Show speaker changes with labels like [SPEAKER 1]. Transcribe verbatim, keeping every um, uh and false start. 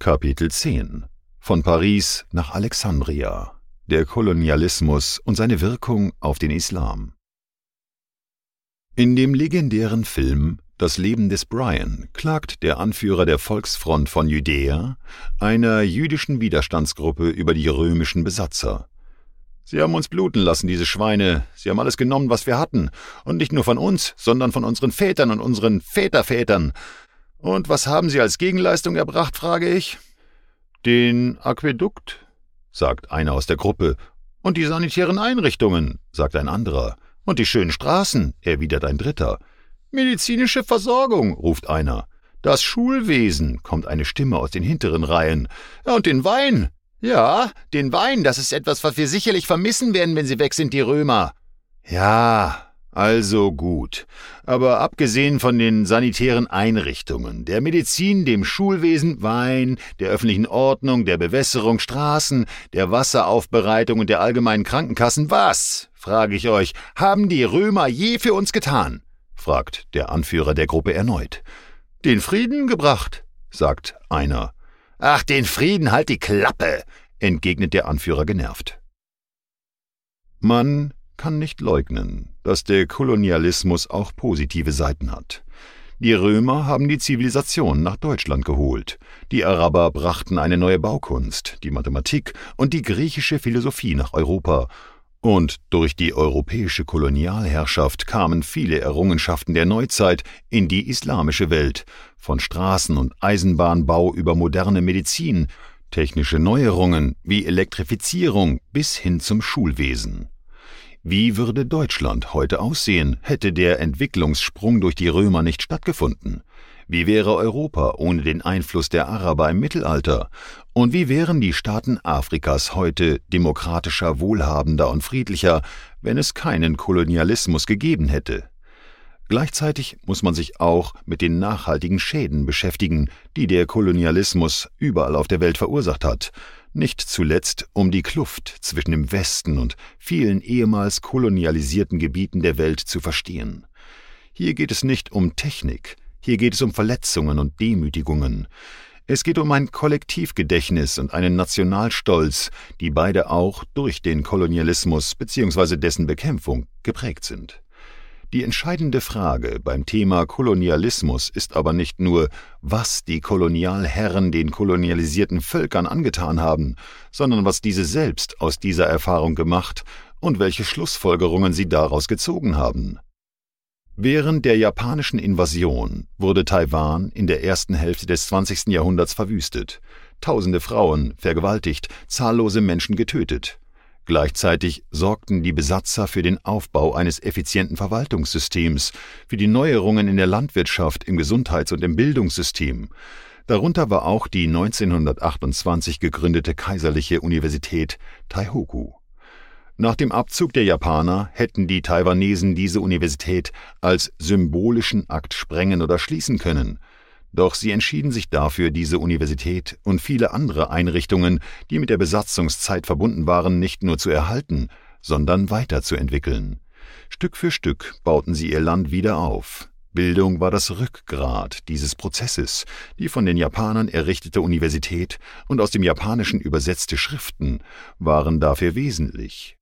[SPEAKER 1] Kapitel zehn. Von Paris nach Alexandria. Der Kolonialismus und seine Wirkung auf den Islam. In dem legendären Film »Das Leben des Brian« klagt der Anführer der Volksfront von Judäa, einer jüdischen Widerstandsgruppe, über die römischen Besatzer. »Sie haben uns bluten lassen, diese Schweine. Sie haben alles genommen, was wir hatten. Und nicht nur von uns, sondern von unseren Vätern und unseren Vätervätern. Und was haben Sie als Gegenleistung erbracht, frage ich?« »Den Aquädukt«, sagt einer aus der Gruppe. »Und die sanitären Einrichtungen«, sagt ein anderer. »Und die schönen Straßen«, erwidert ein dritter. »Medizinische Versorgung«, ruft einer. »Das Schulwesen«, kommt eine Stimme aus den hinteren Reihen. »Und den Wein«, »Ja, den Wein, das ist etwas, was wir sicherlich vermissen werden, wenn sie weg sind, die Römer.« »Ja, also gut. Aber abgesehen von den sanitären Einrichtungen, der Medizin, dem Schulwesen, Wein, der öffentlichen Ordnung, der Bewässerung, Straßen, der Wasseraufbereitung und der allgemeinen Krankenkassen, was, frage ich euch, haben die Römer je für uns getan?« fragt der Anführer der Gruppe erneut. »Den Frieden gebracht«, sagt einer. »Ach, den Frieden, halt die Klappe«, entgegnet der Anführer genervt. Man kann nicht leugnen, dass der Kolonialismus auch positive Seiten hat. Die Römer haben die Zivilisation nach Deutschland geholt. Die Araber brachten eine neue Baukunst, die Mathematik und die griechische Philosophie nach Europa. Und durch die europäische Kolonialherrschaft kamen viele Errungenschaften der Neuzeit in die islamische Welt, von Straßen- und Eisenbahnbau über moderne Medizin, technische Neuerungen wie Elektrifizierung bis hin zum Schulwesen. Wie würde Deutschland heute aussehen, hätte der Entwicklungssprung durch die Römer nicht stattgefunden? Wie wäre Europa ohne den Einfluss der Araber im Mittelalter? Und wie wären die Staaten Afrikas heute demokratischer, wohlhabender und friedlicher, wenn es keinen Kolonialismus gegeben hätte? Gleichzeitig muss man sich auch mit den nachhaltigen Schäden beschäftigen, die der Kolonialismus überall auf der Welt verursacht hat. Nicht zuletzt, um die Kluft zwischen dem Westen und vielen ehemals kolonialisierten Gebieten der Welt zu verstehen. Hier geht es nicht um Technik, hier geht es um Verletzungen und Demütigungen. Es geht um ein Kollektivgedächtnis und einen Nationalstolz, die beide auch durch den Kolonialismus bzw. dessen Bekämpfung geprägt sind. Die entscheidende Frage beim Thema Kolonialismus ist aber nicht nur, was die Kolonialherren den kolonialisierten Völkern angetan haben, sondern was diese selbst aus dieser Erfahrung gemacht und welche Schlussfolgerungen sie daraus gezogen haben. Während der japanischen Invasion wurde Taiwan in der ersten Hälfte des zwanzigsten Jahrhunderts verwüstet, tausende Frauen vergewaltigt, zahllose Menschen getötet. Gleichzeitig sorgten die Besatzer für den Aufbau eines effizienten Verwaltungssystems, für die Neuerungen in der Landwirtschaft, im Gesundheits- und im Bildungssystem. Darunter war auch die neunzehnhundertachtundzwanzig gegründete Kaiserliche Universität Taihoku. Nach dem Abzug der Japaner hätten die Taiwanesen diese Universität als symbolischen Akt sprengen oder schließen können. Doch sie entschieden sich dafür, diese Universität und viele andere Einrichtungen, die mit der Besatzungszeit verbunden waren, nicht nur zu erhalten, sondern weiterzuentwickeln. Stück für Stück bauten sie ihr Land wieder auf. Bildung war das Rückgrat dieses Prozesses. Die von den Japanern errichtete Universität und aus dem Japanischen übersetzte Schriften waren dafür wesentlich.